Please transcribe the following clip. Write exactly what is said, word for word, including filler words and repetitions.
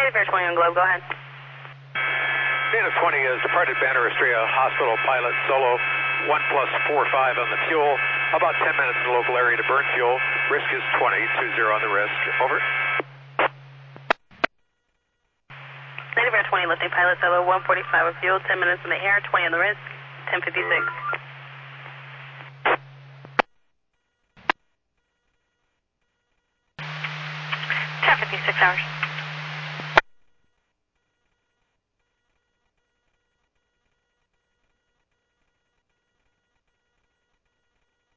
Native Air twenty on Globe, go ahead. Native twenty is departed Banner Estrella Hospital pilot solo, one plus four five on the fuel, about ten minutes in the local area to burn fuel, risk is twenty, two zero on the risk, over. Native Air twenty lifting pilot solo, one forty-five with fuel, ten minutes in the air, twenty on the risk, ten fifty-six. ten fifty-six hours.